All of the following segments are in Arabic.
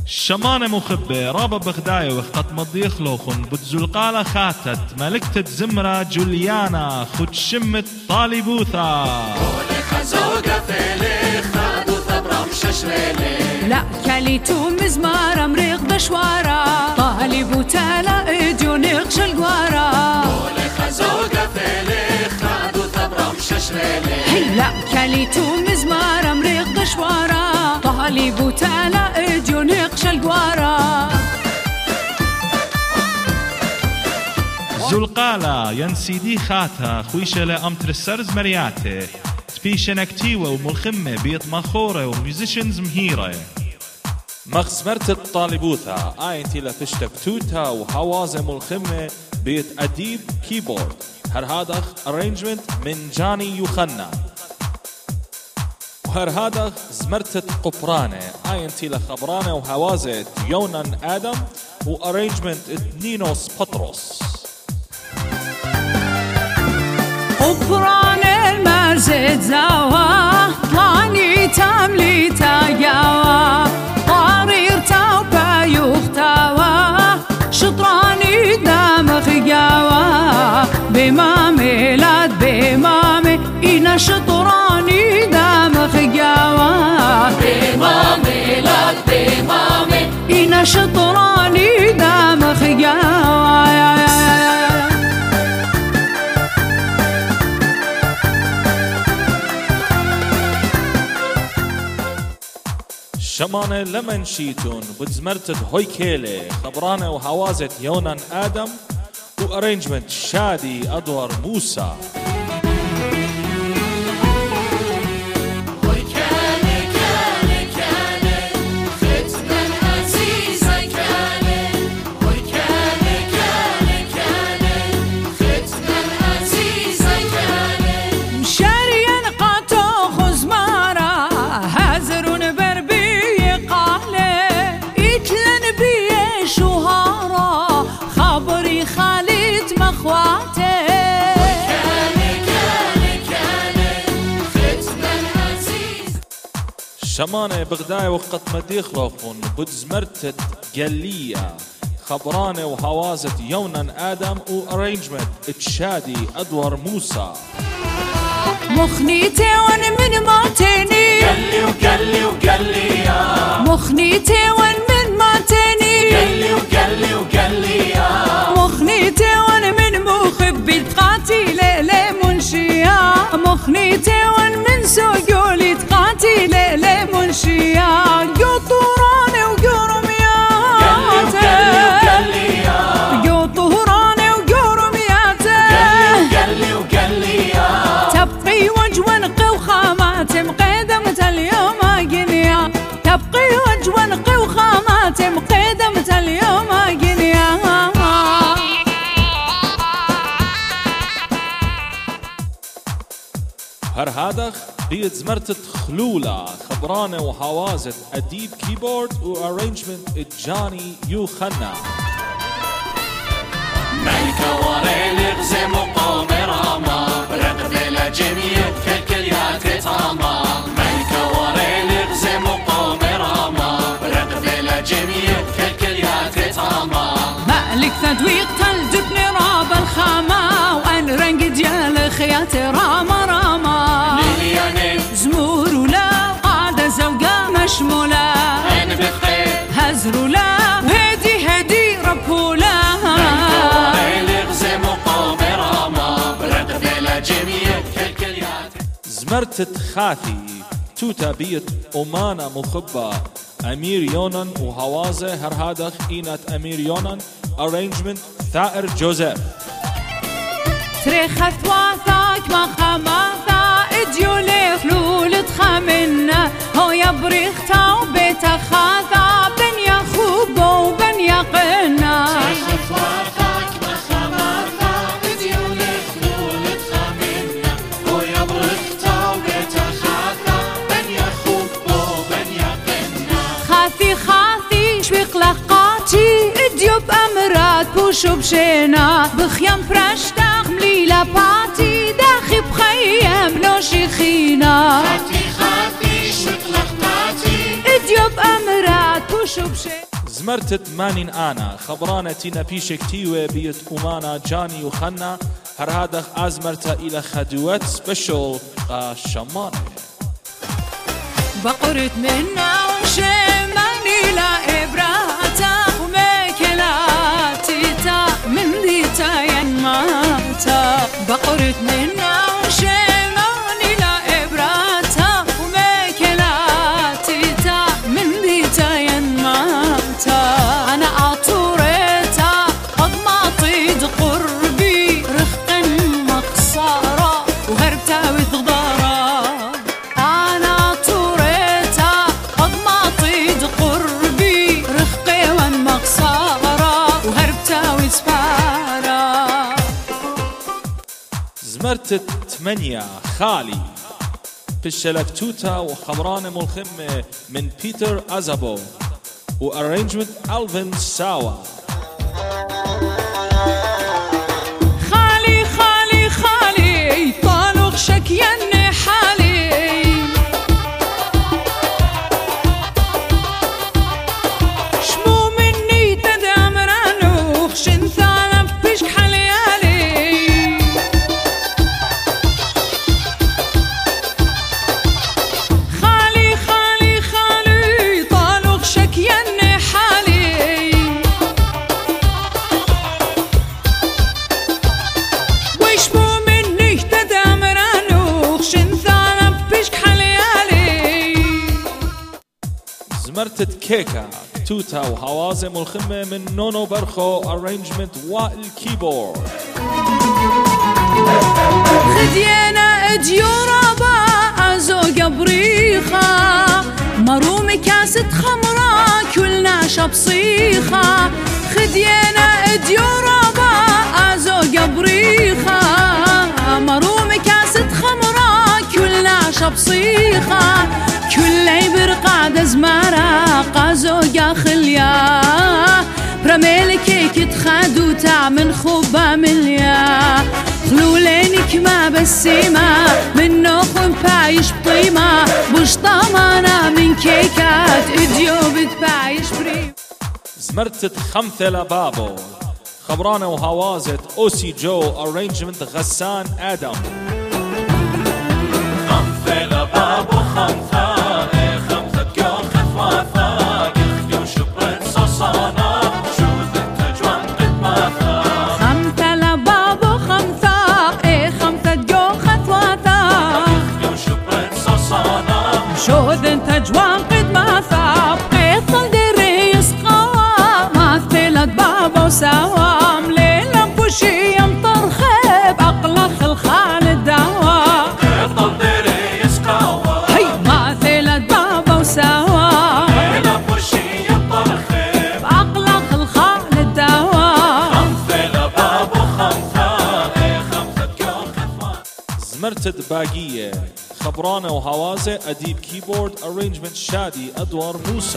شمانة مخبة رابا بغداية وخط مضي خلوخن بتزلقالة خاتت ملكة زمرة جوليانا خد شمت طالبوثا قولي خزوقة فيلي خادو ثبرة مششريلي لا كاليتو مزمارة مريق بشوارة طالبوثا لا إديو نقش القوارة قولي خزوقة فيلي خادو ثبرة مششريلي لا كاليتو مزمارة مريق بشوارة طالبوثا لا إديو نقش القوارة زلقالة ينسيدي خاتها خويشة لأمتر السرز مرياته تفيشة نكتيوة وملخمة بيت مخورة وميوزيشنز مهيرة مخسمرت الطالبوثة آينتي لفشتك توتا وحوازة ملخمة بيت أديب كيبورد هرهادخ أرينجمنت من جاني يوخنا وهرهادخ زمرتة قبرانة آينتي لخبرانة وحوازة يونان آدم وأرينجمنت نينوس بطرس قبران المزد زاوا طلاني تاملي تاقاوا طارير تاوبا يختاوا شطراني دامخ قاوا بمامي لاد بمامي إنا شطراني دامخ قاوا بمامي لاد بمامي إنا شطراني دامخ قاوا شمانة لمن شيتون بتزمرتت هويكيلي خبرانة وحوازة يونان آدم وأرينجمنت شادي أدوار موسى شمانة بغداية وقت مديخ لوخون بتزمرتت قلية خبرانة وحوازة يونان آدم وأرينجمنت تشادي أدوار موسى مخنيتي وانا من ماتيني قلي وقلي وقلي يا مخنيتي وانا من ماتيني قلي وقلي وقلي يا مخنيتي وانا من مخبي تقاتل لي منشيا مخنيتي وانا من سوقولي تقاتل لي منشيا قطوراني وقرمياته قلي يا قطوراني وقرمياته قلي وقلي يا تبقي وجوانقي وخاماتي مقدمة اليوم أقنيا تبقي وجوانقي وخاماتي مقدمة اليوم أقنيا هرهادخ بيت زمرتت خلولة خبرانة وحوازة أديب كيبورد وأرينجمنت جاني يوخنا ملكة وريلي غزي مقوم راما رقد لجميع كالكليات تاما ملكة وريلي غزي مقوم راما رقد لجميع كالكليات تاما مالك تدويق تلجبني راب الخامة وأن رنق ديال خياتي راما راما ليلياني زمور ولا قادة زوقة مشمولة أنا بخير هزر ولا هدي هدي ربولا زمرتت خاثي توتا بيت أمانة مخبة أمير يونان وهوازة هرهادخ إينات أمير يونان أرينجمنت ثائر جوزيف تريخت واثاك ما خماثا اديولي خلول تخمنا هو يبريختا وبيت خاثا بن يخوب وبن يقنا اديوب امرات بوشو بشينا بخيام برشتاق مليلا باتي داخي بخيام نوشي خينا خاتي شوك لخباتي اديوب امرات بوشو زمرتت مانين انا خبرانتي نبيشك تيوي بيت امانا جاني وخنا هر هادخ ازمرتا الى خدوات سبيشل شماني بقرت منا وشماني لا إبراتا وميكلاتي تا من ديتا ينماتا بقرت منا وشماني لا إبراتا وميكلاتي تا من ديتا ينماتا أنا عطوريتا قد ما طيد قربي رخقا مقصارا وهربتا وثغدارا زمرت 8 خالي بشلفتوتا وخبران ملخمة من بيتر أزابو وارينجمنت ألفين ساوا خالي خالي خالي طالق شكيني حالي شمو مني تدامرانو خشن ثالب بشك حليالي خالي خالي خالي طالق شكيني حالي وشمو مني تدامرانو خشن ثالب بشك حليالي زمرت كيكا توتا وهوازم الخمة من نونو برخو ارينجمنت والكيبورد خدينا اديورابا ازو قبريخة مرومي كاسة خمرة كلنا شبصيخة خدينا اديورابا ازو قبريخة مرومي كاسة خمرة كلنا شبصيخة كل برقعد زمارة قازو قاخليا برميلك تخادو تعمل خبا مليا خلولينك ما بسيمة من نوخن بايش بطيمة بوش طمانة من كيكات اديو بتبايش بريم زمرت 5 لبابو خبرانة وهوازت اوسي جو ارينجمنت غسان ادم 5 لبابو 5 شوذ انت جوان قد ما ثاب قيطل دري يسقى ما ثلت بابا وسوام ليلة بوشي يمطر خيب اقلخ الخال الدوا قيطل دري يسقى هي ما ثلت بابا وسوام ليلة بوشي يمطر خيب اقلخ الخال الدوا 5 لبابو 5 تقول خطوة زمرت باقية خبرانة وهوازة أديب كيبورد أرينجمنت شادي أدوار موسى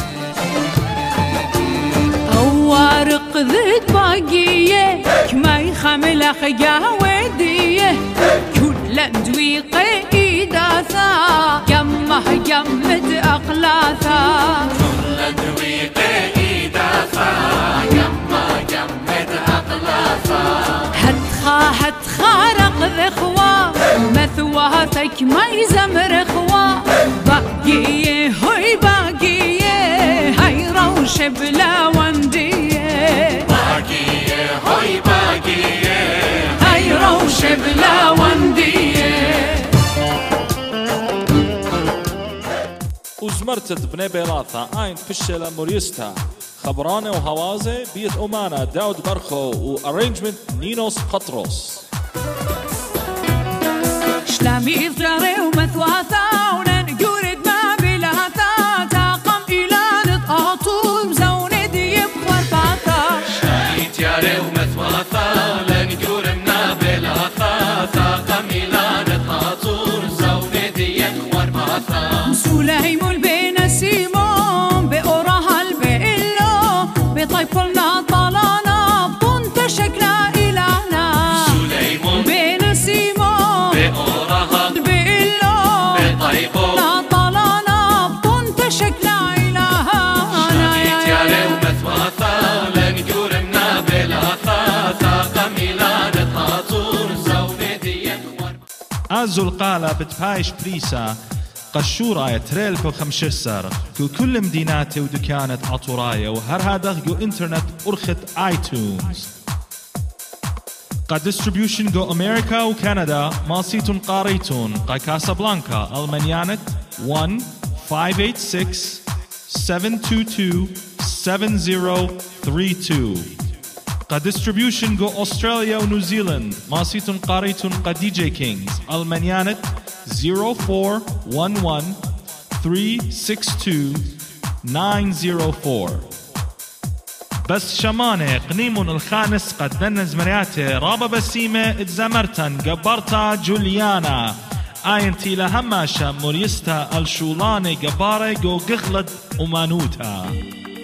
وارق ذيك باقية كما يخمل أخيا ودية كل دويقة إيداثا يمه يمد أقلاثا كل دويقة إيداثا يما يمد أقلاثا هتخا رقذ إخوة مثواثك ما يزمر إخوة باقية هوي باقية هاي روش بلا وندية باقية هوي باقية هاي روش بلا وندية وزمرتت بني بيلاثا آين بشلة موريستا خبرانة وهوازة بيت أمانة داود برخو وأرينجمنت نينوس قطروس شلامي إفجاري ومثواثا وننقورد ما بلاثا تاقم إلى نتقاطو بزون ديب خرباثا شايت ياري ومثواثا لنقور منا بلاثا ثاقم إلى نتقاطور زون ديك ورباثا سليم البين سيمون بأورها البئلو بطيبلنا طلانا بطنت شكلا إلهنا سليمون بين سيمون بأورها البئلو بطيبو زلقالة بتبايش بريسا قشورة تريل كو خمشة سارق كو كل مديناتي ودكانة عطورايا وهر هذا جو انترنت أرخت آيتونز قا ديستريبيوشن جو أمريكا وكندا ماسيتون قاريتون قا كاسابلانكا ألمانيانت 1-586-722-7032 قا ديستريبيوشن جو أستراليا ونيوزيلند ماسيتون قاريتون قا دي جي كينجز ألمانيانت 0411-362-904 بس شمانة قنيمون الخامس قد دنز مرياته رابا بسيمة اتزمرتن قبرتا جوليانا آينتي لهماشا مريستا الشولاني قباري جو قخلد أمانوتا